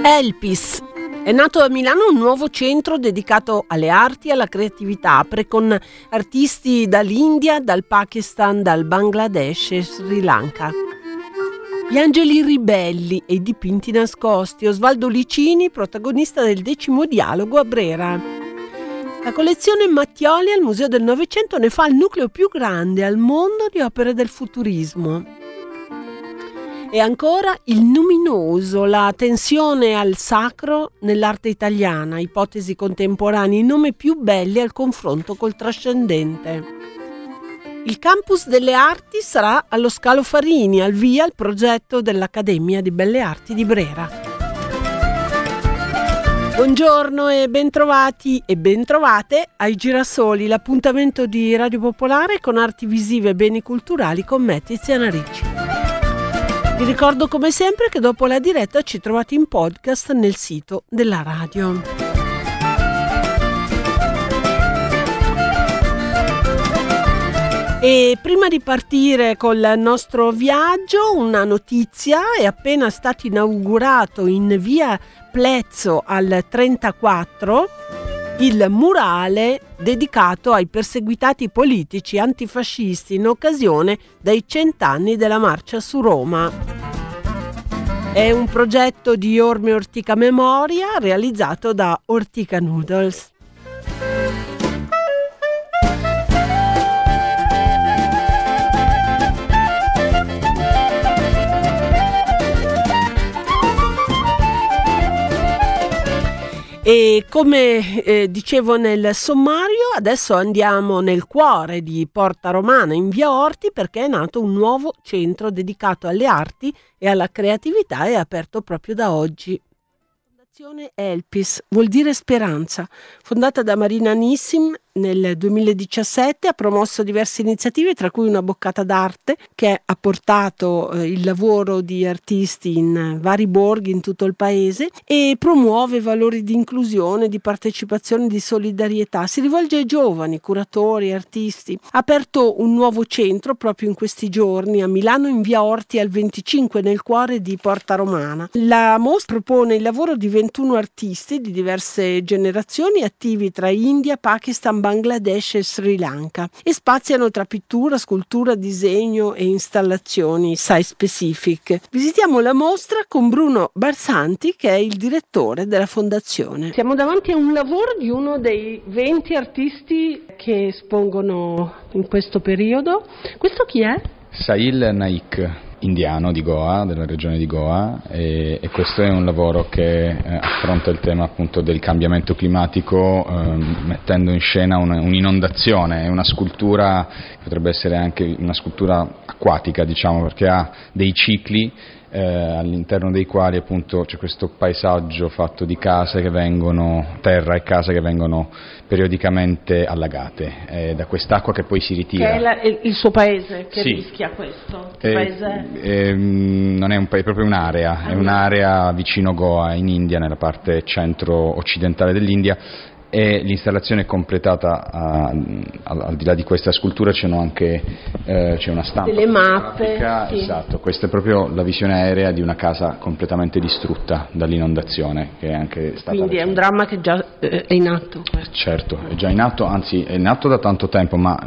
Elpis. È nato a Milano un nuovo centro dedicato alle arti e alla creatività. Apre con artisti dall'India, dal Pakistan, dal Bangladesh e Sri Lanka. Gli angeli ribelli e i dipinti nascosti. Osvaldo Licini, protagonista del 10° dialogo a Brera. La collezione Mattioli al Museo del Novecento ne fa il nucleo più grande al mondo di opere del futurismo. E ancora il luminoso, la tensione al sacro nell'arte italiana, ipotesi contemporanee, i nomi più belli al confronto col trascendente. Il campus delle arti sarà allo Scalo Farini, al via il progetto dell'Accademia di Belle Arti di Brera. Buongiorno e bentrovati e bentrovate ai Girasoli, l'appuntamento di Radio Popolare con arti visive e beni culturali con me, Tiziana Ricci. Vi ricordo come sempre che dopo la diretta ci trovate in podcast nel sito della radio. E prima di partire col nostro viaggio, una notizia: è appena stato inaugurato in via Plezzo al 34 il murale dedicato ai perseguitati politici antifascisti in occasione dei 100 anni della marcia su Roma. È un progetto di Orme Ortica Memoria realizzato da Ortica Noodles. E come dicevo nel sommario, adesso andiamo nel cuore di Porta Romana, in via Orti, perché è nato un nuovo centro dedicato alle arti e alla creatività, è aperto proprio da oggi. Fondazione Elpis vuol dire speranza. Fondata da Marina Nissim nel 2017, ha promosso diverse iniziative, tra cui una boccata d'arte che ha portato il lavoro di artisti in vari borghi in tutto il paese e promuove valori di inclusione, di partecipazione, di solidarietà. Si rivolge ai giovani, curatori, artisti. Ha aperto un nuovo centro proprio in questi giorni a Milano, in via Orti al 25, nel cuore di Porta Romana. La mostra propone il lavoro di 21 artisti di diverse generazioni attivi tra India, Pakistan, Bangladesh e Sri Lanka, e spaziano tra pittura, scultura, disegno e installazioni site specific. Visitiamo la mostra con Bruno Barsanti, che è il direttore della fondazione. Siamo davanti a un lavoro di uno dei 20 artisti che espongono in questo periodo. Questo chi è? Sahil Naik, indiano di Goa, della regione di Goa, e questo è un lavoro che affronta il tema appunto del cambiamento climatico, mettendo in scena un'inondazione. È una scultura, potrebbe essere anche una scultura acquatica, diciamo, perché ha dei cicli all'interno dei quali appunto c'è questo paesaggio fatto di case che vengono, terra e case che vengono periodicamente allagate da quest'acqua che poi si ritira. Che è il suo paese che sì. Rischia questo? Che paese è? Non è un paese, è proprio un'area, è un'area vicino Goa, in India, nella parte centro-occidentale dell'India. E l'installazione è completata al di là di questa scultura c'è una stampa delle mappe, sì. Esatto, questa è proprio la visione aerea di una casa completamente distrutta dall'inondazione, che è anche stata quindi recente. È un dramma che già è in atto. Certo, è già in atto, anzi è in atto da tanto tempo, ma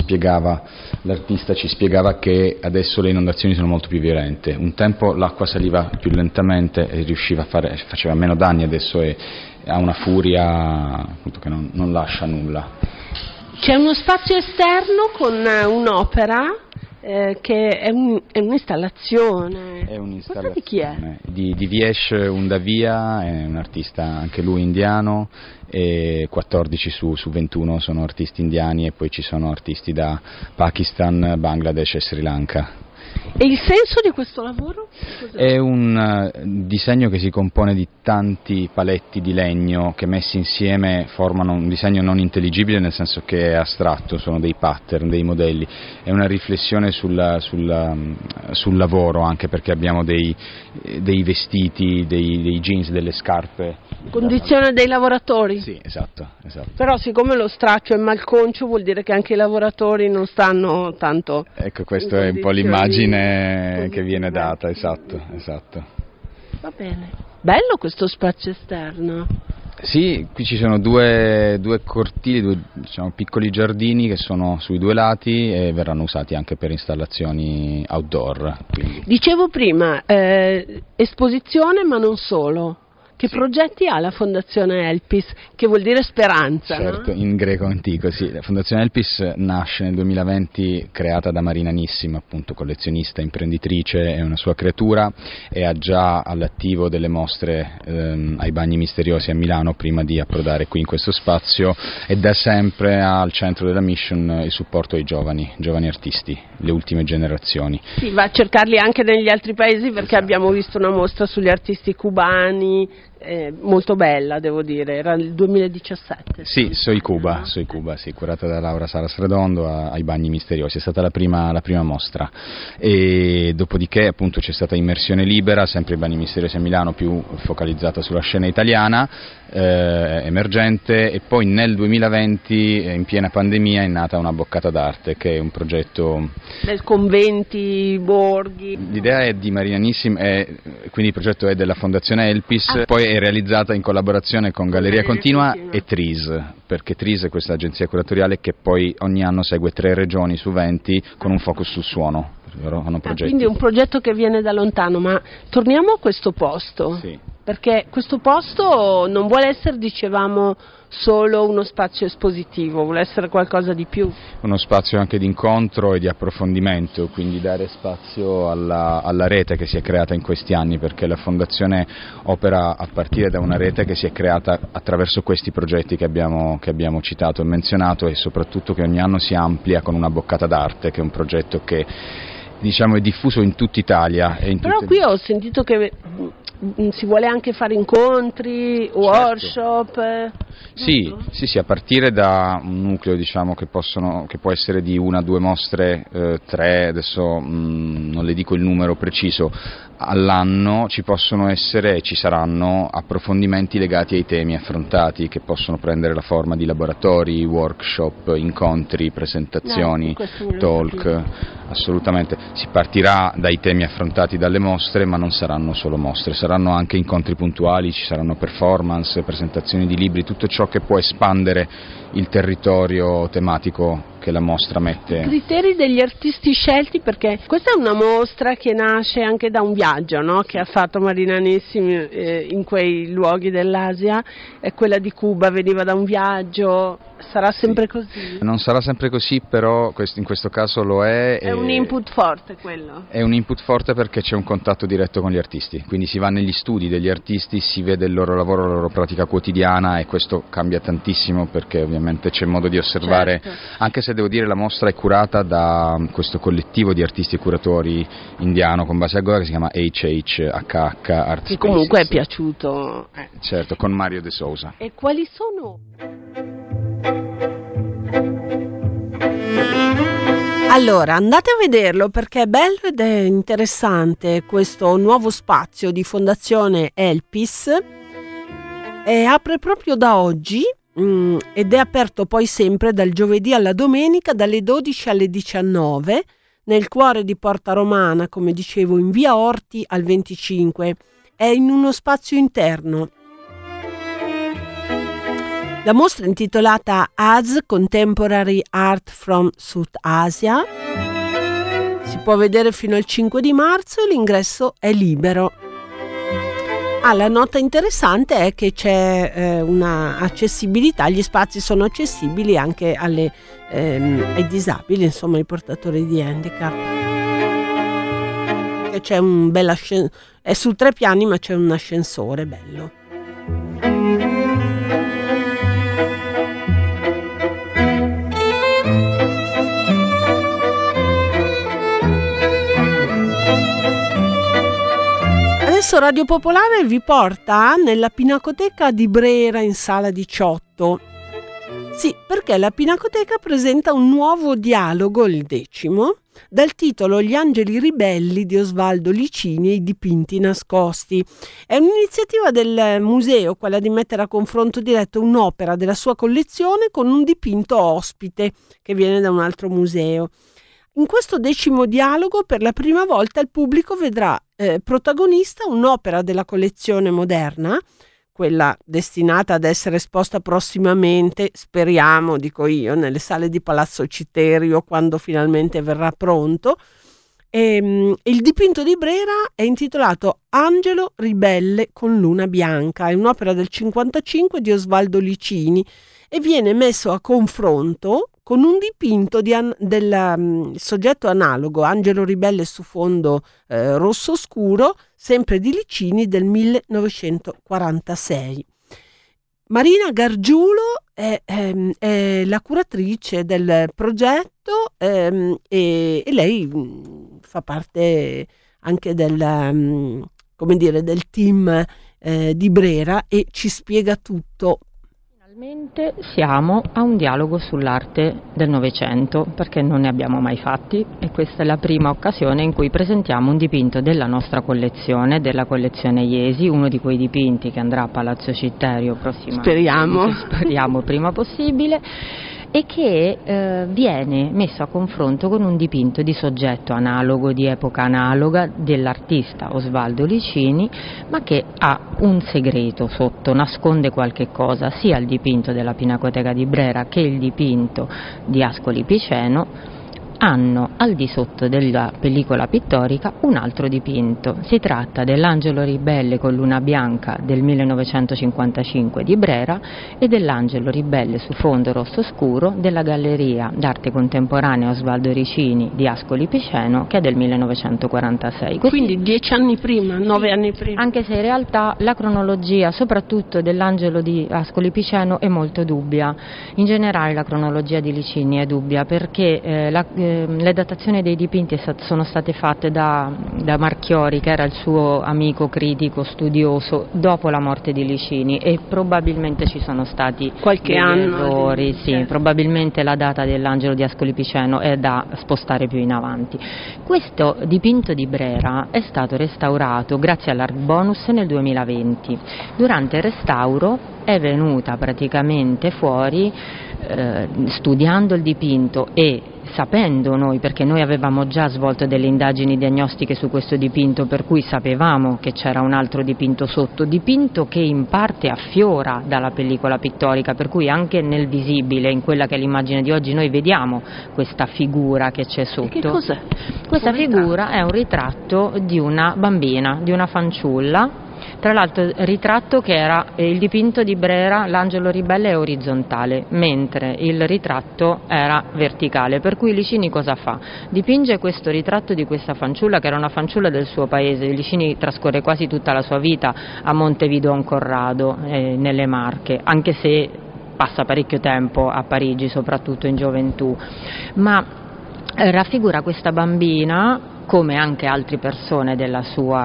l'artista ci spiegava che adesso le inondazioni sono molto più violente. Un tempo l'acqua saliva più lentamente e faceva meno danni, adesso ha una furia appunto che non lascia nulla. C'è uno spazio esterno con un'opera che è un'installazione. È un'installazione. Questa di chi è? Di Viesh Undavia, è un artista anche lui indiano, e 14 su 21 sono artisti indiani, e poi ci sono artisti da Pakistan, Bangladesh e Sri Lanka. E il senso di questo lavoro? Cos'è? È un disegno che si compone di tanti paletti di legno che messi insieme formano un disegno non intelligibile, nel senso che è astratto, sono dei pattern, dei modelli. È una riflessione sul lavoro, anche perché abbiamo dei vestiti, dei jeans, delle scarpe. Condizione dei lavoratori? Sì, esatto. Però siccome lo straccio è malconcio, vuol dire che anche i lavoratori non stanno tanto. Ecco, questa è un po' l'immagine che viene data, esatto. Va bene. Bello questo spazio esterno. Sì, qui ci sono due cortili, diciamo, piccoli giardini che sono sui due lati e verranno usati anche per installazioni outdoor. Quindi. Dicevo prima, esposizione ma non solo. Che progetti ha la Fondazione Elpis, che vuol dire speranza? Certo, no? in greco antico, sì. La Fondazione Elpis nasce nel 2020, creata da Marina Nissim, appunto collezionista, imprenditrice, è una sua creatura e ha già all'attivo delle mostre ai Bagni Misteriosi a Milano prima di approdare qui in questo spazio, e da sempre ha al centro della mission il supporto ai giovani artisti, le ultime generazioni. Sì, va a cercarli anche negli altri paesi, perché abbiamo visto una mostra sugli artisti cubani, molto bella, devo dire, era il 2017. Sì, Soy Cuba, sì, curata da Laura Salas Redondo ai Bagni Misteriosi, è stata la prima mostra, e dopodiché appunto c'è stata Immersione Libera, sempre ai Bagni Misteriosi a Milano, più focalizzata sulla scena italiana, emergente, e poi nel 2020, in piena pandemia, è nata Una Boccata d'Arte, che è un progetto... Conventi, borghi... L'idea è di Marina Nissim, quindi il progetto è della Fondazione Elpis, poi è realizzata in collaborazione con Galleria Continua e TRIS, perché TRIS è questa agenzia curatoriale che poi ogni anno segue 3 regioni su 20 con un focus sul suono. Hanno progetti. Quindi è un progetto che viene da lontano, ma torniamo a questo posto, sì. Perché questo posto non vuole essere, dicevamo, solo uno spazio espositivo, vuole essere qualcosa di più. Uno spazio anche di incontro e di approfondimento, quindi dare spazio alla rete che si è creata in questi anni, perché la Fondazione opera a partire da una rete che si è creata attraverso questi progetti che abbiamo citato e menzionato, e soprattutto che ogni anno si amplia con Una Boccata d'Arte, che è un progetto che, diciamo, è diffuso in tutta Italia. Però qui ho sentito che si vuole anche fare incontri, workshop. Sì, a partire da un nucleo, diciamo, che può essere di 1 a 2 mostre, 3, adesso non le dico il numero preciso, all'anno ci possono essere e ci saranno approfondimenti legati ai temi affrontati, che possono prendere la forma di laboratori, workshop, incontri, presentazioni, talk, assolutamente. Si partirà dai temi affrontati dalle mostre, ma non saranno solo mostre, saranno anche incontri puntuali, ci saranno performance, presentazioni di libri, tutto ciò che può espandere il territorio tematico che la mostra mette. I criteri degli artisti scelti, perché questa è una mostra che nasce anche da un viaggio, no? Che ha fatto Marina Nissim in quei luoghi dell'Asia, e quella di Cuba veniva da un viaggio. Sarà sempre così? Non sarà sempre così, però in questo caso lo è. È un input forte quello? È un input forte perché c'è un contatto diretto con gli artisti, quindi si va negli studi degli artisti, si vede il loro lavoro, la loro pratica quotidiana, e questo cambia tantissimo, perché ovviamente c'è modo di osservare, certo. Anche se devo dire la mostra è curata da questo collettivo di artisti e curatori indiano con base a Goa, che si chiama HHHH Art Spaces. Che comunque è piaciuto. Certo, con Mario De Sousa. E quali sono? Allora, andate a vederlo, perché è bello ed è interessante questo nuovo spazio di Fondazione Elpis, e apre proprio da oggi ed è aperto poi sempre dal giovedì alla domenica dalle 12 alle 19 nel cuore di Porta Romana, come dicevo, in via Orti al 25. È in uno spazio interno. La mostra è intitolata AZ Contemporary Art from South Asia. Si può vedere fino al 5 di marzo e l'ingresso è libero. La nota interessante è che c'è una accessibilità, gli spazi sono accessibili anche ai disabili, insomma ai portatori di handicap. E c'è un bel è su 3 piani, ma c'è un ascensore bello. Adesso Radio Popolare vi porta nella Pinacoteca di Brera in sala 18. Sì, perché la Pinacoteca presenta un nuovo dialogo, il 10º, dal titolo Gli angeli ribelli di Osvaldo Licini e i dipinti nascosti. È un'iniziativa del museo, quella di mettere a confronto diretto un'opera della sua collezione con un dipinto ospite che viene da un altro museo. In questo 10º dialogo, per la prima volta, il pubblico vedrà protagonista un'opera della collezione moderna, quella destinata ad essere esposta prossimamente, speriamo, dico io, nelle sale di Palazzo Citerio quando finalmente verrà pronto. Il dipinto di Brera è intitolato Angelo ribelle con luna bianca, è un'opera del 1955 di Osvaldo Licini e viene messo a confronto con un dipinto del soggetto analogo, Angelo ribelle su fondo rosso scuro, sempre di Licini, del 1946. Marina Gargiulo è la curatrice del progetto e lei fa parte anche del team di Brera e ci spiega tutto. Finalmente siamo a un dialogo sull'arte del Novecento, perché non ne abbiamo mai fatti e questa è la prima occasione in cui presentiamo un dipinto della nostra collezione, della collezione Iesi, uno di quei dipinti che andrà a Palazzo Citerio prossimamente, speriamo prima possibile, e che viene messo a confronto con un dipinto di soggetto analogo, di epoca analoga, dell'artista Osvaldo Licini, ma che ha un segreto sotto, nasconde qualche cosa, sia il dipinto della Pinacoteca di Brera che il dipinto di Ascoli Piceno hanno al di sotto della pellicola pittorica un altro dipinto. Si tratta dell'Angelo ribelle con luna bianca del 1955 di Brera e dell'Angelo ribelle su fondo rosso scuro della Galleria d'Arte Contemporanea Osvaldo Licini di Ascoli Piceno, che è del 1946. Quindi 10 anni prima, 9 anni prima. Anche se in realtà la cronologia, soprattutto dell'Angelo di Ascoli Piceno, è molto dubbia. In generale la cronologia di Licini è dubbia perché le datazioni dei dipinti sono state fatte da Marchiori, che era il suo amico critico studioso, dopo la morte di Licini, e probabilmente ci sono stati qualche anno errori, sì, probabilmente la data dell'Angelo di Ascoli Piceno è da spostare più in avanti. Questo dipinto di Brera è stato restaurato grazie all'Art Bonus nel 2020. Durante il restauro è venuta praticamente fuori, studiando il dipinto e sapendo noi, perché noi avevamo già svolto delle indagini diagnostiche su questo dipinto, per cui sapevamo che c'era un altro dipinto sotto, dipinto che in parte affiora dalla pellicola pittorica, per cui anche nel visibile, in quella che è l'immagine di oggi, noi vediamo questa figura che c'è sotto. Che cos'è? Questa figura è un ritratto di una bambina, di una fanciulla. Tra l'altro ritratto che era il dipinto di Brera, l'Angelo ribelle è orizzontale, mentre il ritratto era verticale, per cui Licini cosa fa? Dipinge questo ritratto di questa fanciulla, che era una fanciulla del suo paese. Licini trascorre quasi tutta la sua vita a Montevideo Corrado, nelle Marche, anche se passa parecchio tempo a Parigi, soprattutto in gioventù, ma raffigura questa bambina come anche altre persone del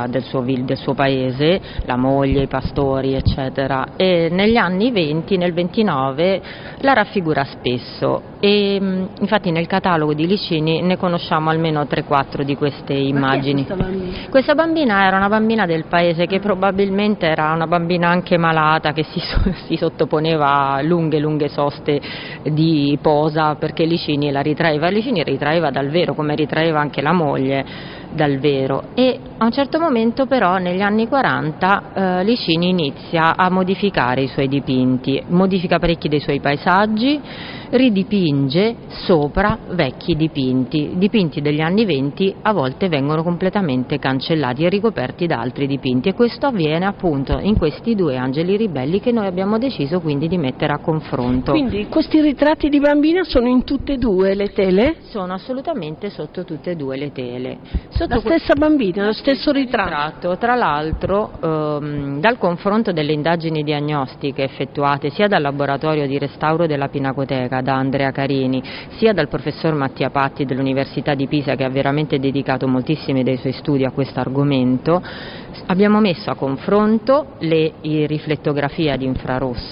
suo paese, la moglie, i pastori, eccetera, e negli anni 20, nel 29, la raffigura spesso e infatti nel catalogo di Licini ne conosciamo almeno 3-4 di queste immagini. Questa bambina era una bambina del paese che probabilmente era una bambina anche malata, che si sottoponeva a lunghe soste di posa, perché Licini la ritraeva, Licini ritraeva dal vero, come ritraeva anche la moglie dal vero, e a un certo momento però negli anni 40 Licini inizia a modificare i suoi dipinti, modifica parecchi dei suoi paesaggi, ridipinge sopra vecchi dipinti degli anni 20 a volte vengono completamente cancellati e ricoperti da altri dipinti, e questo avviene appunto in questi due Angeli ribelli che noi abbiamo deciso quindi di mettere a confronto. Quindi questi ritratti di bambina sono in tutte e due le tele? Sono assolutamente sotto tutte e due le tele. La stessa bambina, lo stesso ritratto. Tra l'altro dal confronto delle indagini diagnostiche effettuate sia dal laboratorio di restauro della Pinacoteca, da Andrea Carini, sia dal professor Mattia Patti dell'Università di Pisa, che ha veramente dedicato moltissimi dei suoi studi a questo argomento, abbiamo messo a confronto le riflettografie ad infrarosso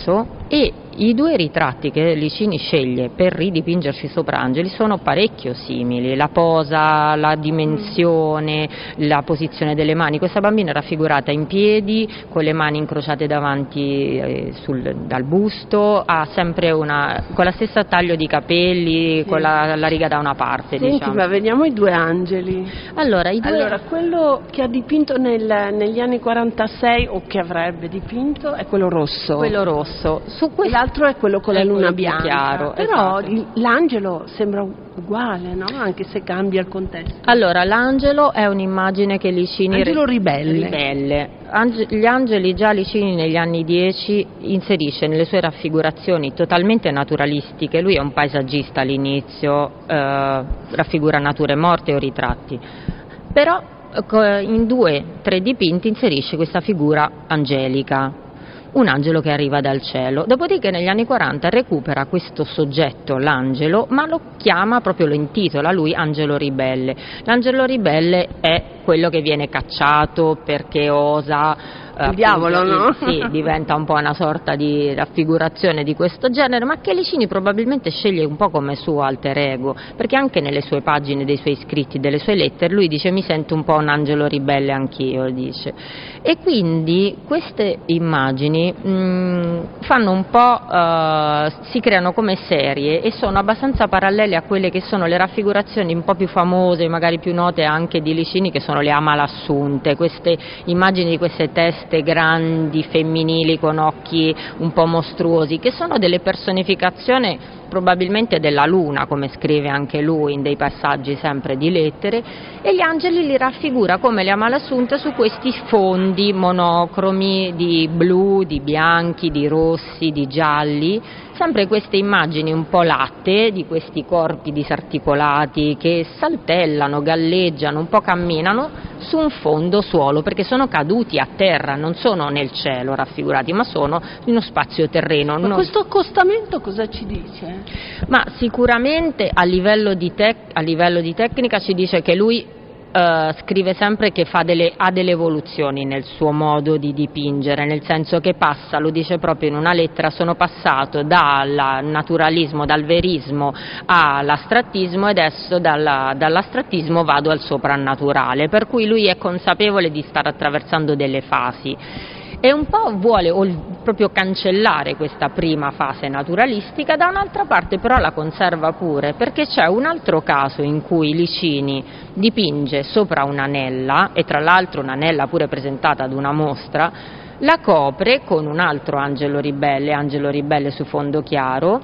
e i due ritratti che Licini sceglie per ridipingerci sopra angeli sono parecchio simili, la posa, la dimensione, la posizione delle mani. Questa bambina è raffigurata in piedi, con le mani incrociate davanti dal busto, ha sempre con la stessa taglio di capelli, con la riga da una parte. Senti, diciamo. ma vediamo i due angeli. Allora, quello che ha dipinto negli anni 46 o che avrebbe dipinto è quello rosso. Quello rosso. L'altro è quello con la luna bianca. Chiaro, però esatto. L'angelo sembra uguale, no? Anche se cambia il contesto. Allora, l'angelo è un'immagine che Licini... Angelo ribelle. Gli angeli già Licini negli anni 10 inserisce nelle sue raffigurazioni totalmente naturalistiche. Lui è un paesaggista all'inizio, raffigura nature morte o ritratti, però in 2-3 dipinti inserisce questa figura angelica, un angelo che arriva dal cielo. Dopodiché negli anni 40 recupera questo soggetto, l'angelo, ma lo intitola lui Angelo Ribelle. L'angelo ribelle è quello che viene cacciato perché osa... Il diavolo, no? Sì, diventa un po' una sorta di raffigurazione di questo genere, ma che Licini probabilmente sceglie un po' come suo alter ego, perché anche nelle sue pagine, dei suoi scritti, delle sue lettere, lui dice: mi sento un po' un angelo ribelle anch'io, dice. E quindi queste immagini fanno un po', si creano come serie e sono abbastanza parallele a quelle che sono le raffigurazioni un po' più famose, magari più note anche di Licini, che sono le Amalassunte, queste immagini di queste teste grandi, femminili, con occhi un po' mostruosi, che sono delle personificazioni probabilmente della luna, come scrive anche lui in dei passaggi sempre di lettere, e gli angeli li raffigura come le Amalassunte su questi fondi monocromi di blu, di bianchi, di rossi, di gialli, sempre queste immagini un po' latte di questi corpi disarticolati che saltellano, galleggiano, un po' camminano su un fondo suolo, perché sono caduti a terra, non sono nel cielo raffigurati, ma sono in uno spazio terreno. Ma questo accostamento cosa ci dice? Ma sicuramente a livello di tecnica ci dice che lui scrive sempre che ha delle evoluzioni nel suo modo di dipingere, nel senso che passa, lo dice proprio in una lettera: sono passato dal naturalismo, dal verismo all'astrattismo, e adesso dall'astrattismo vado al soprannaturale, per cui lui è consapevole di stare attraversando delle fasi. E un po' vuole proprio cancellare questa prima fase naturalistica, da un'altra parte però la conserva pure, perché c'è un altro caso in cui Licini dipinge sopra un'anella, e tra l'altro un'anella pure presentata ad una mostra, la copre con un altro angelo ribelle su fondo chiaro,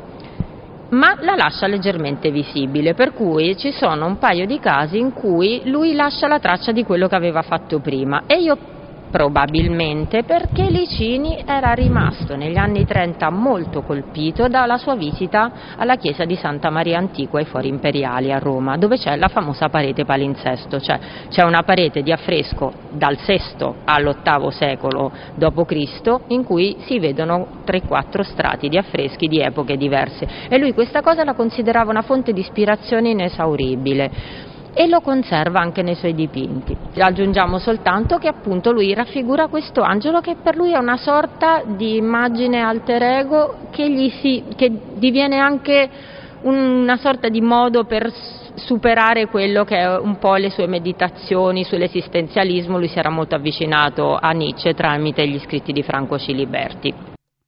ma la lascia leggermente visibile, per cui ci sono un paio di casi in cui lui lascia la traccia di quello che aveva fatto prima, e io probabilmente perché Licini era rimasto negli anni 30 molto colpito dalla sua visita alla chiesa di Santa Maria Antiqua ai Fori Imperiali a Roma, dove c'è la famosa parete palinsesto, cioè c'è una parete di affresco dal VI all'VIII secolo d.C. in cui si vedono 3-4 strati di affreschi di epoche diverse, e lui questa cosa la considerava una fonte di ispirazione inesauribile, e lo conserva anche nei suoi dipinti. Aggiungiamo soltanto che appunto lui raffigura questo angelo che per lui è una sorta di immagine alter ego che diviene anche una sorta di modo per superare quello che è un po' le sue meditazioni sull'esistenzialismo. Lui si era molto avvicinato a Nietzsche tramite gli scritti di Franco Ciliberti.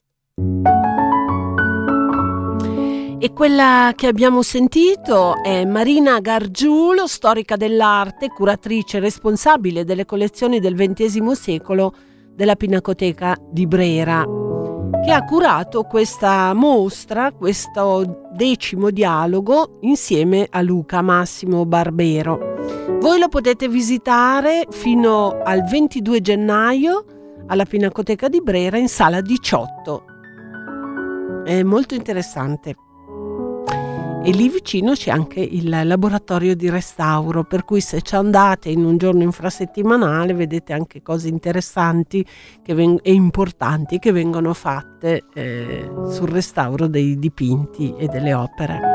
E quella che abbiamo sentito è Marina Gargiulo, storica dell'arte, curatrice responsabile delle collezioni del XX secolo della Pinacoteca di Brera, che ha curato questa mostra, questo 10° dialogo, insieme a Luca Massimo Barbero. Voi lo potete visitare fino al 22 gennaio alla Pinacoteca di Brera in sala 18. È molto interessante. E lì vicino c'è anche il laboratorio di restauro, per cui se ci andate in un giorno infrasettimanale vedete anche cose interessanti e importanti che vengono fatte sul restauro dei dipinti e delle opere.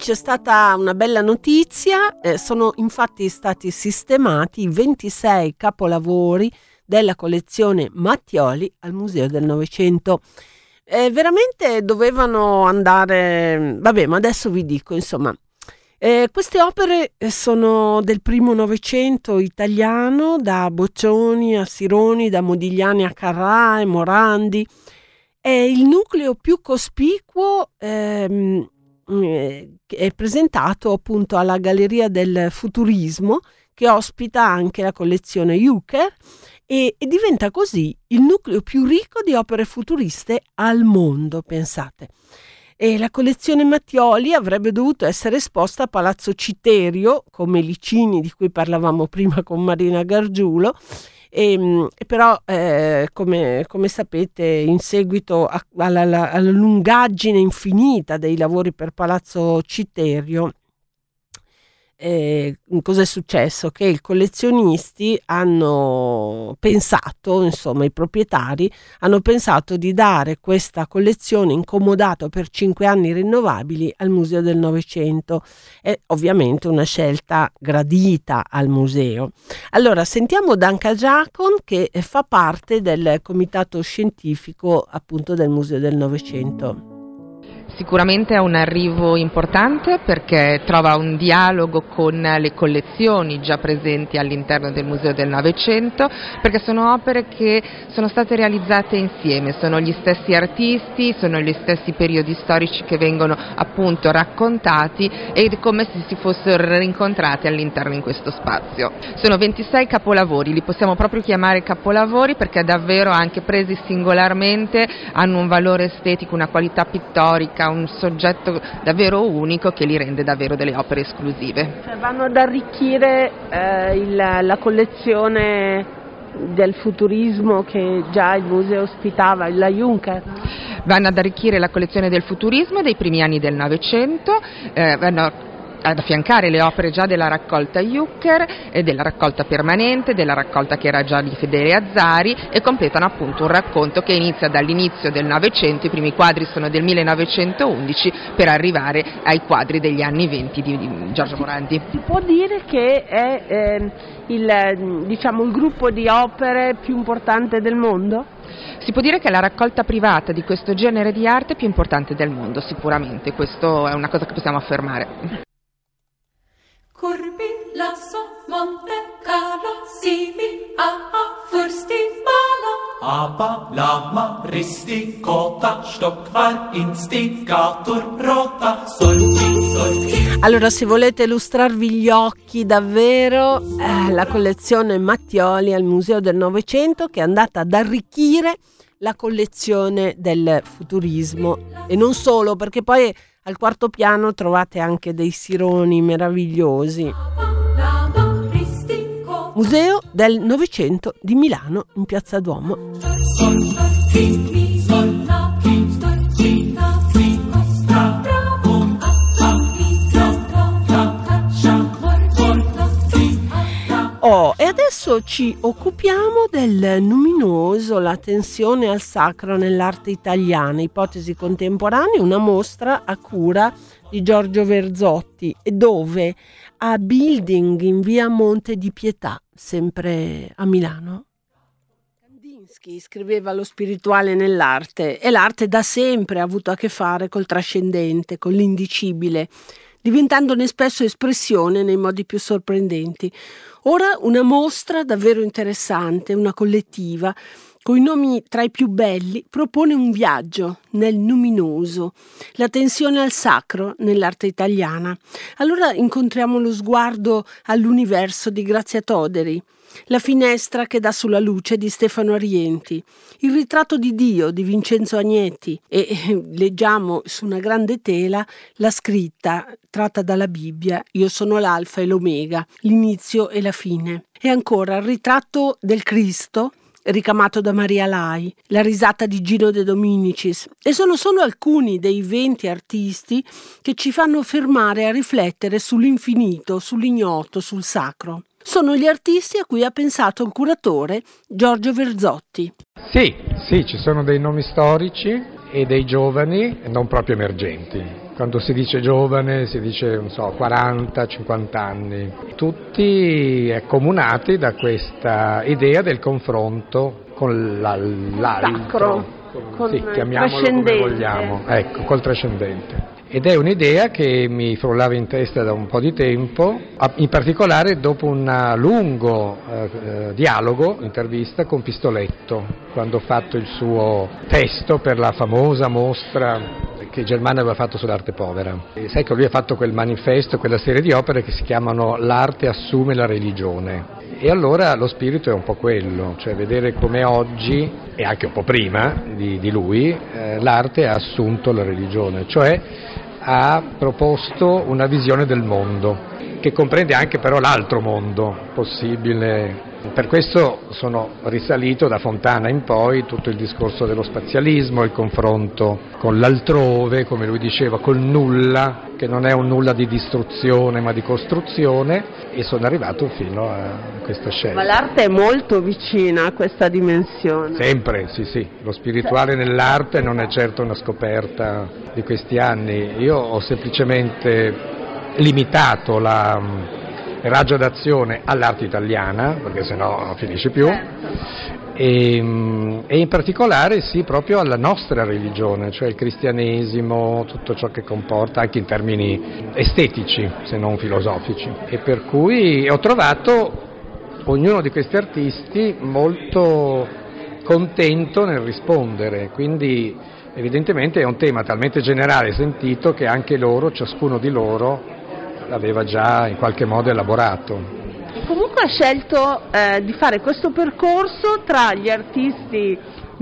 c'è stata una bella notizia, sono infatti stati sistemati i 26 capolavori della collezione Mattioli al Museo del Novecento. Veramente dovevano andare, vabbè, ma adesso vi dico, insomma. Queste opere sono del primo Novecento italiano, da Boccioni a Sironi, da Modigliani a Carrà e Morandi. È il nucleo più cospicuo è presentato appunto alla Galleria del Futurismo, che ospita anche la collezione Juker, e diventa così il nucleo più ricco di opere futuriste al mondo, pensate. E la collezione Mattioli avrebbe dovuto essere esposta a Palazzo Citerio, come Licini di cui parlavamo prima con Marina Gargiulo, e però come sapete, in seguito alla lungaggine infinita dei lavori per Palazzo Citerio, cosa è successo? Che i collezionisti hanno pensato, insomma i proprietari hanno pensato di dare questa collezione incomodato per 5 anni rinnovabili al Museo del Novecento. È ovviamente una scelta gradita al museo. Allora sentiamo Danca Giacon, che fa parte del comitato scientifico appunto del Museo del Novecento. Sicuramente è un arrivo importante perché trova un dialogo con le collezioni già presenti all'interno del Museo del Novecento, perché sono opere che sono state realizzate insieme, sono gli stessi artisti, sono gli stessi periodi storici che vengono appunto raccontati ed è come se si fossero rincontrati all'interno in questo spazio. Sono 26 capolavori, li possiamo proprio chiamare capolavori perché davvero anche presi singolarmente hanno un valore estetico, una qualità pittorica, un soggetto davvero unico che li rende davvero delle opere esclusive. Cioè vanno ad arricchire la collezione del futurismo che già il museo ospitava, la Junker. Vanno ad arricchire la collezione del futurismo dei primi anni del Novecento, vanno ad affiancare le opere già della raccolta Juker e della raccolta permanente, della raccolta che era già di Fedele Azzari, e completano appunto un racconto che inizia dall'inizio del Novecento, i primi quadri sono del 1911 per arrivare ai quadri degli anni 20 di Giorgio Morandi. Si può dire che è il gruppo di opere più importante del mondo? Si può dire che è la raccolta privata di questo genere di arte più importante del mondo, sicuramente, questo è una cosa che possiamo affermare. Curbi, lasso, Monte Carlo, Sivi, Fursti, Bala. Aber, Lama, Risti, Kota, Stockvar, Instigator, Rota, Sorti. Allora, se volete illustrarvi gli occhi davvero, la collezione Mattioli al Museo del Novecento, che è andata ad arricchire la collezione del futurismo, e non solo, perché poi al quarto piano trovate anche dei sironi meravigliosi. Museo del Novecento di Milano, in Piazza Duomo. E adesso ci occupiamo del luminoso, la tensione al sacro nell'arte italiana, ipotesi contemporanee, una mostra a cura di Giorgio Verzotti, dove a Building in via Monte di Pietà, sempre a Milano. Kandinsky scriveva lo spirituale nell'arte, e l'arte da sempre ha avuto a che fare col trascendente, con l'indicibile, diventandone spesso espressione nei modi più sorprendenti. Ora una mostra davvero interessante, una collettiva, coi nomi tra i più belli, propone un viaggio nel luminoso, la tensione al sacro nell'arte italiana. Allora incontriamo lo sguardo all'universo di Grazia Toderi, la finestra che dà sulla luce di Stefano Arienti, il ritratto di Dio di Vincenzo Agnetti, e leggiamo su una grande tela la scritta tratta dalla Bibbia: io sono l'alfa e l'omega, l'inizio e la fine. E ancora il ritratto del Cristo ricamato da Maria Lai, la risata di Gino De Dominicis, e sono solo alcuni dei 20 artisti che ci fanno fermare a riflettere sull'infinito, sull'ignoto, sul sacro. Sono gli artisti a cui ha pensato il curatore Giorgio Verzotti. Sì, ci sono dei nomi storici e dei giovani non proprio emergenti. Quando si dice giovane si dice, 40, 50 anni, tutti accomunati da questa idea del confronto con l'altro, chiamiamolo come vogliamo, col trascendente. Ed è un'idea che mi frullava in testa da un po' di tempo, in particolare dopo un lungo dialogo, intervista con Pistoletto, quando ho fatto il suo testo per la famosa mostra che Germano aveva fatto sull'arte povera. E sai che lui ha fatto quel manifesto, quella serie di opere che si chiamano L'arte assume la religione. E allora lo spirito è un po' quello, cioè vedere come oggi, e anche un po' prima di lui, l'arte ha assunto la religione, cioè ha proposto una visione del mondo, che comprende anche però l'altro mondo possibile. Per questo sono risalito da Fontana in poi tutto il discorso dello spazialismo, il confronto con l'altrove, come lui diceva, col nulla, che non è un nulla di distruzione ma di costruzione, e sono arrivato fino a questa scelta. Ma l'arte è molto vicina a questa dimensione. Sempre, sì. Lo spirituale nell'arte non è certo una scoperta di questi anni. Io ho semplicemente limitato il raggio d'azione all'arte italiana, perché sennò non finisce più, e in particolare sì proprio alla nostra religione, cioè il cristianesimo, tutto ciò che comporta anche in termini estetici se non filosofici, e per cui ho trovato ognuno di questi artisti molto contento nel rispondere, quindi evidentemente è un tema talmente generale e sentito che anche loro, ciascuno di loro, l'aveva già in qualche modo elaborato. Comunque ha scelto di fare questo percorso tra gli artisti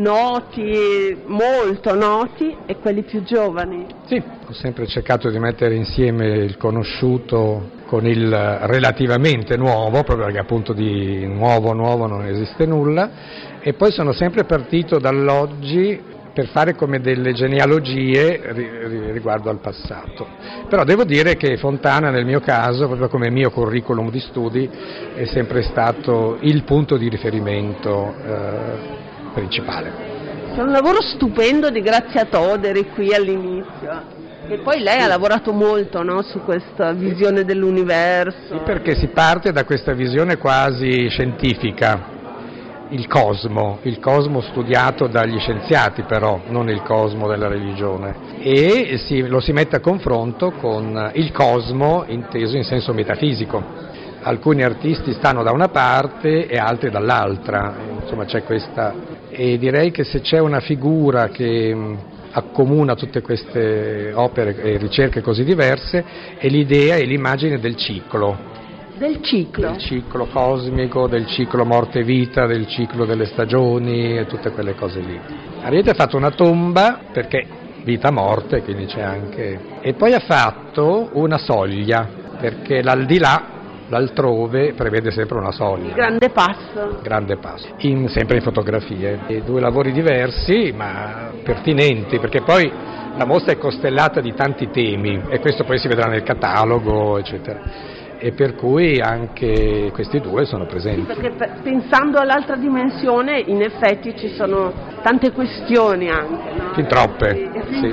noti, molto noti, e quelli più giovani. Sì, ho sempre cercato di mettere insieme il conosciuto con il relativamente nuovo, proprio perché appunto di nuovo non esiste nulla, e poi sono sempre partito dall'oggi per fare come delle genealogie riguardo al passato. Però devo dire che Fontana nel mio caso, proprio come mio curriculum di studi, è sempre stato il punto di riferimento principale. C'è un lavoro stupendo di Grazia Toderi qui all'inizio. E poi lei ha lavorato molto, no, su questa visione dell'universo. Sì, perché si parte da questa visione quasi scientifica. Il cosmo studiato dagli scienziati però, non il cosmo della religione, e lo si mette a confronto con il cosmo inteso in senso metafisico. Alcuni artisti stanno da una parte e altri dall'altra, insomma c'è questa, e direi che se c'è una figura che accomuna tutte queste opere e ricerche così diverse è l'idea e l'immagine del ciclo. Del ciclo cosmico, del ciclo morte-vita, del ciclo delle stagioni e tutte quelle cose lì. Ariete ha fatto una tomba perché vita-morte, quindi c'è anche, e poi ha fatto una soglia perché l'aldilà, l'altrove, prevede sempre una soglia. Il grande passo. Sempre in fotografie. E 2 lavori diversi ma pertinenti, perché poi la mostra è costellata di tanti temi e questo poi si vedrà nel catalogo, eccetera. E per cui anche questi 2 sono presenti. Sì, perché pensando all'altra dimensione in effetti ci sono tante questioni anche, no? Fin troppe.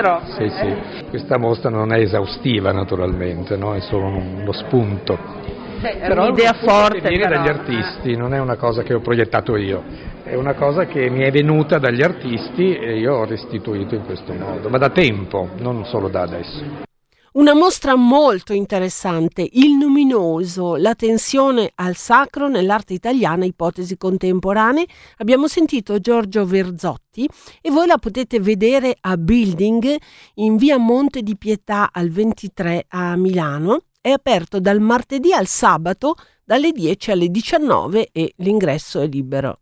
Sì. Questa mostra non è esaustiva naturalmente, no? È solo uno spunto. È un'idea forte. Viene dagli artisti, non è una cosa che ho proiettato io, è una cosa che mi è venuta dagli artisti e io ho restituito in questo modo, ma da tempo, non solo da adesso. Una mostra molto interessante, il luminoso, la tensione al sacro nell'arte italiana, ipotesi contemporanee. Abbiamo sentito Giorgio Verzotti e voi la potete vedere a Building in via Monte di Pietà al 23 a Milano. È aperto dal martedì al sabato dalle 10 alle 19 e l'ingresso è libero.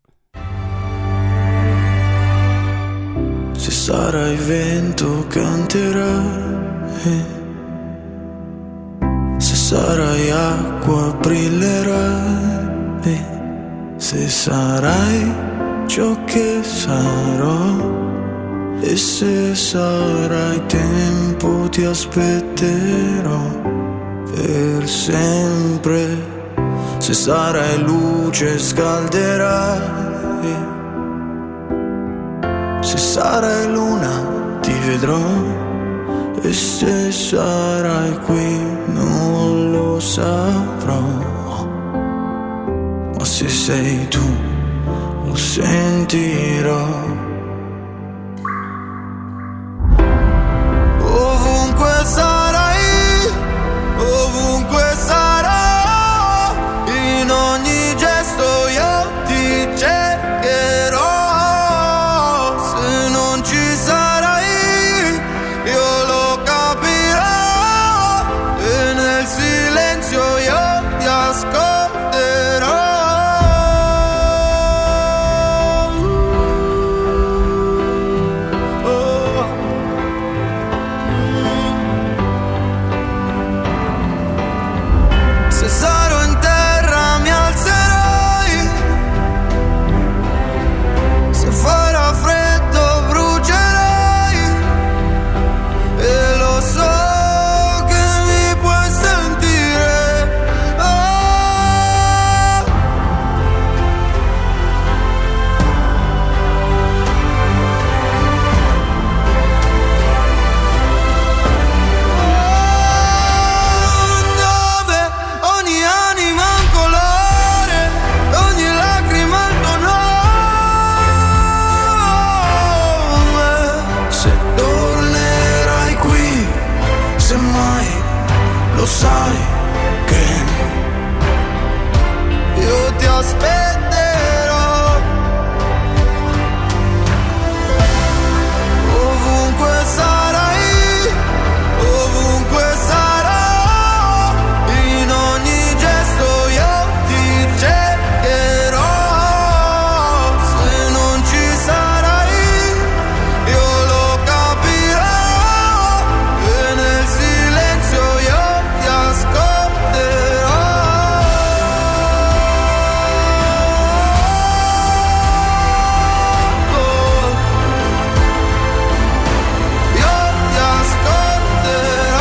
Se sarai vento canterai, se sarai acqua brillerai, se sarai ciò che sarò, e se sarai tempo ti aspetterò per sempre. Se sarai luce scalderai, se sarai luna ti vedrò E se sarai qui non lo saprò, ma se sei tu lo sentirò. Ovunque sarai, ovunque sarò, in ogni gesto io ti cercherò. Se non ci sarai io lo capirò, e nel silenzio io ti ascolterò. Se sarò in terra mi alzerai, se farà freddo brucerai, e lo so che mi puoi sentire. Dove ogni anima ha un colore, ogni lacrima ha il tuo nome. Se tornerai qui, semmai lo sai che io ti aspetterò. Ovunque sarai, ovunque sarò, in ogni gesto io ti cercherò. Se non ci sarai io lo capirò, e nel silenzio io ti ascolterò. Io ti ascolterò.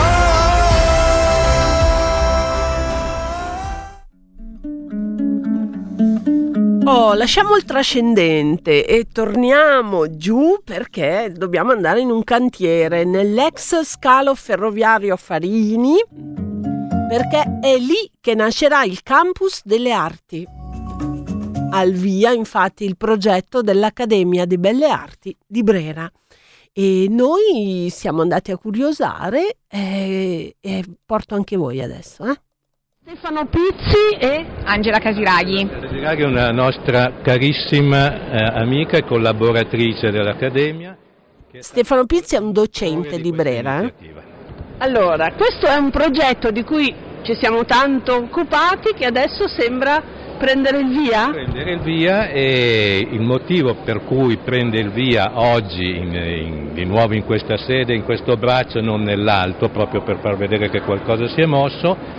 Oh, lasciamo il trascendente e torniamo giù perché dobbiamo andare in un cantiere nell'ex scalo ferroviario Farini, perché è lì che nascerà il Campus delle Arti. Al via infatti il progetto dell'Accademia di Belle Arti di Brera, e noi siamo andati a curiosare e porto anche voi adesso. Stefano Pizzi e Angela Casiraghi. Casiraghi è una nostra carissima amica e collaboratrice dell'Accademia. Stefano Pizzi è un docente di Brera. Allora, questo è un progetto di cui ci siamo tanto occupati, che adesso sembra prendere il via? Prendere il via, e il motivo per cui prende il via oggi di nuovo in questa sede, in questo braccio, non nell'altro, proprio per far vedere che qualcosa si è mosso,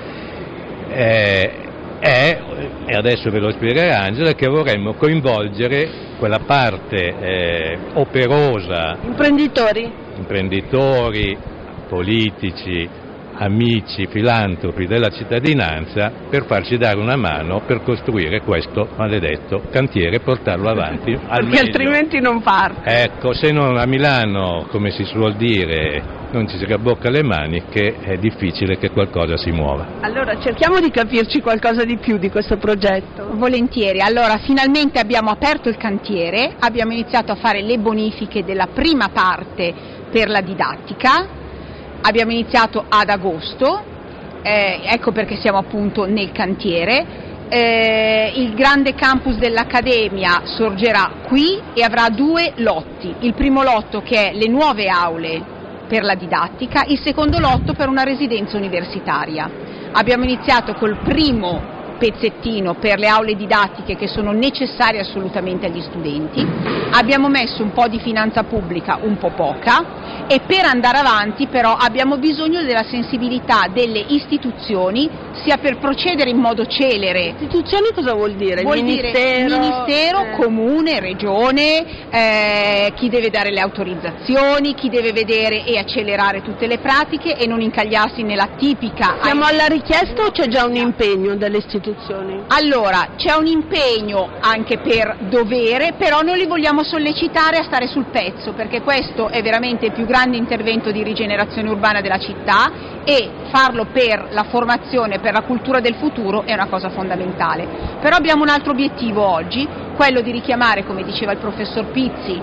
e adesso ve lo spiegherà Angela, che vorremmo coinvolgere quella parte operosa, imprenditori, politici, amici, filantropi della cittadinanza, per farci dare una mano per costruire questo maledetto cantiere e portarlo avanti al meglio. Perché altrimenti non parte. Ecco, se non a Milano, come si suol dire, non ci si riabbocca le mani, che è difficile che qualcosa si muova. Allora cerchiamo di capirci qualcosa di più di questo progetto. Volentieri. Allora, finalmente abbiamo aperto il cantiere, abbiamo iniziato a fare le bonifiche della prima parte per la didattica, abbiamo iniziato ad agosto, ecco perché siamo appunto nel cantiere. Il grande campus dell'Accademia sorgerà qui e avrà 2 lotti, il primo lotto che è le nuove aule per la didattica, il secondo lotto per una residenza universitaria. Abbiamo iniziato col primo pezzettino per le aule didattiche che sono necessarie assolutamente agli studenti, abbiamo messo un po' di finanza pubblica, un po' poca, e per andare avanti però abbiamo bisogno della sensibilità delle istituzioni, sia per procedere in modo celere. Istituzioni cosa vuol dire? Vuol dire Ministero, Comune, Regione, chi deve dare le autorizzazioni, chi deve vedere e accelerare tutte le pratiche e non incagliarsi nella tipica... Siamo alla richiesta o c'è già un impegno delle istituzioni? Allora, c'è un impegno anche per dovere, però noi li vogliamo sollecitare a stare sul pezzo, perché questo è veramente il più grande intervento di rigenerazione urbana della città e farlo per la formazione, per la cultura del futuro è una cosa fondamentale. Però abbiamo un altro obiettivo oggi, quello di richiamare, come diceva il professor Pizzi,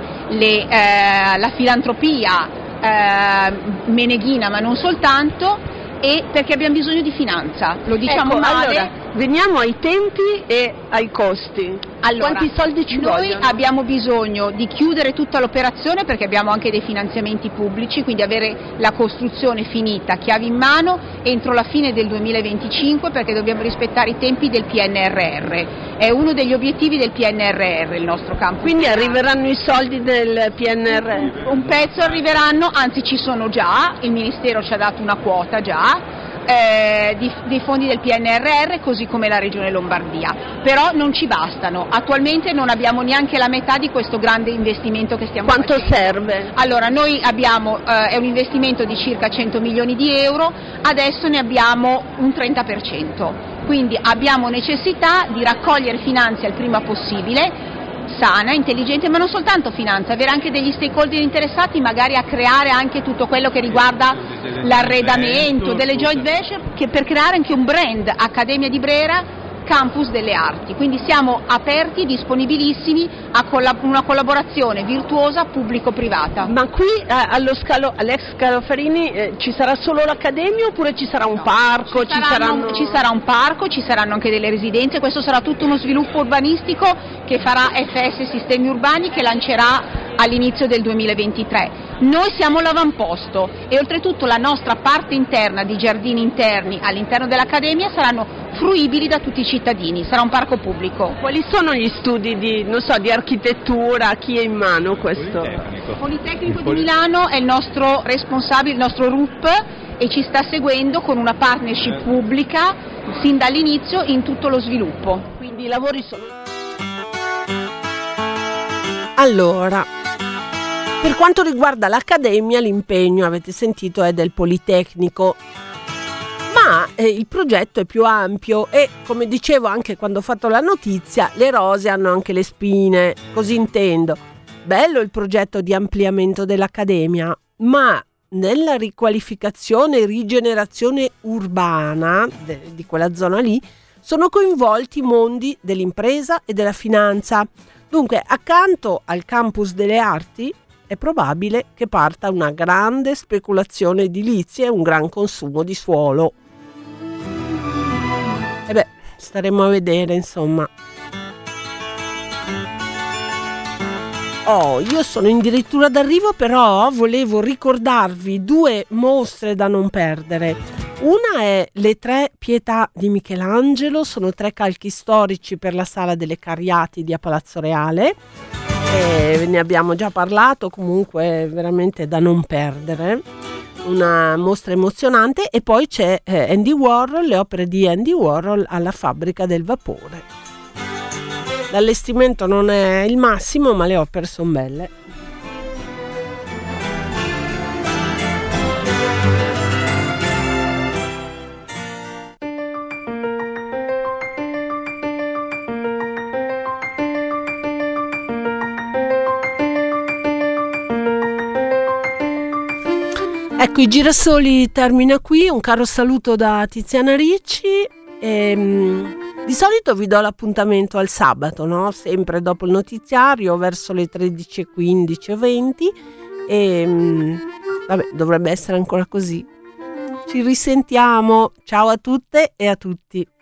la filantropia meneghina, ma non soltanto, e perché abbiamo bisogno di finanza, lo diciamo male. Allora, veniamo ai tempi e ai costi. Allora, quanti soldi ci vogliono? Noi abbiamo bisogno di chiudere tutta l'operazione perché abbiamo anche dei finanziamenti pubblici, quindi avere la costruzione finita, chiavi in mano, entro la fine del 2025 perché dobbiamo rispettare i tempi del PNRR. È uno degli obiettivi del PNRR il nostro campo. Quindi arriveranno i soldi del PNRR? Un pezzo arriveranno, anzi ci sono già, il Ministero ci ha dato una quota già. Dei fondi del PNRR, così come la Regione Lombardia, però non ci bastano. Attualmente non abbiamo neanche la metà di questo grande investimento che stiamo facendo. Quanto serve? Allora, noi abbiamo è un investimento di circa 100 milioni di euro, adesso ne abbiamo un 30%, quindi abbiamo necessità di raccogliere finanze il prima possibile, sana, intelligente, ma non soltanto finanza, avere anche degli stakeholder interessati magari a creare anche tutto quello che riguarda l'arredamento, delle joint venture, che per creare anche un brand Accademia di Brera, Campus delle Arti. Quindi siamo aperti e disponibilissimi a una collaborazione virtuosa pubblico-privata. Ma qui all'ex Scalofarini ci sarà solo l'Accademia oppure ci sarà un parco? Ci sarà un parco, ci saranno anche delle residenze, questo sarà tutto uno sviluppo urbanistico che farà FS Sistemi Urbani, che lancerà all'inizio del 2023. Noi siamo l'avamposto e oltretutto la nostra parte interna di giardini interni all'interno dell'Accademia saranno fruibili da tutti i cittadini, sarà un parco pubblico. Quali sono gli studi di architettura, a chi è in mano questo? Politecnico di Milano è il nostro responsabile, il nostro RUP, e ci sta seguendo con una partnership pubblica sin dall'inizio in tutto lo sviluppo. Quindi i lavori sono... Allora, per quanto riguarda l'Accademia, l'impegno, avete sentito, è del Politecnico, ma il progetto è più ampio e, come dicevo anche quando ho fatto la notizia, le rose hanno anche le spine, così intendo. Bello il progetto di ampliamento dell'Accademia, ma nella riqualificazione e rigenerazione urbana di quella zona lì sono coinvolti i mondi dell'impresa e della finanza. Dunque, accanto al Campus delle Arti è probabile che parta una grande speculazione edilizia e un gran consumo di suolo. E beh, staremo a vedere, insomma. Io sono addirittura d'arrivo, però volevo ricordarvi due mostre da non perdere. Una è Le tre pietà di Michelangelo, sono 3 calchi storici per la Sala delle Cariatidi a Palazzo Reale. Ne abbiamo già parlato, comunque veramente da non perdere, una mostra emozionante. E poi c'è Andy Warhol, le opere di Andy Warhol alla Fabbrica del Vapore. L'allestimento non è il massimo, ma le opere sono belle. Ecco, i Girasoli termina qui. Un caro saluto da Tiziana Ricci. Di solito vi do l'appuntamento al sabato, no? Sempre dopo il notiziario, verso le 13:15 o 20. Vabbè, dovrebbe essere ancora così. Ci risentiamo. Ciao a tutte e a tutti.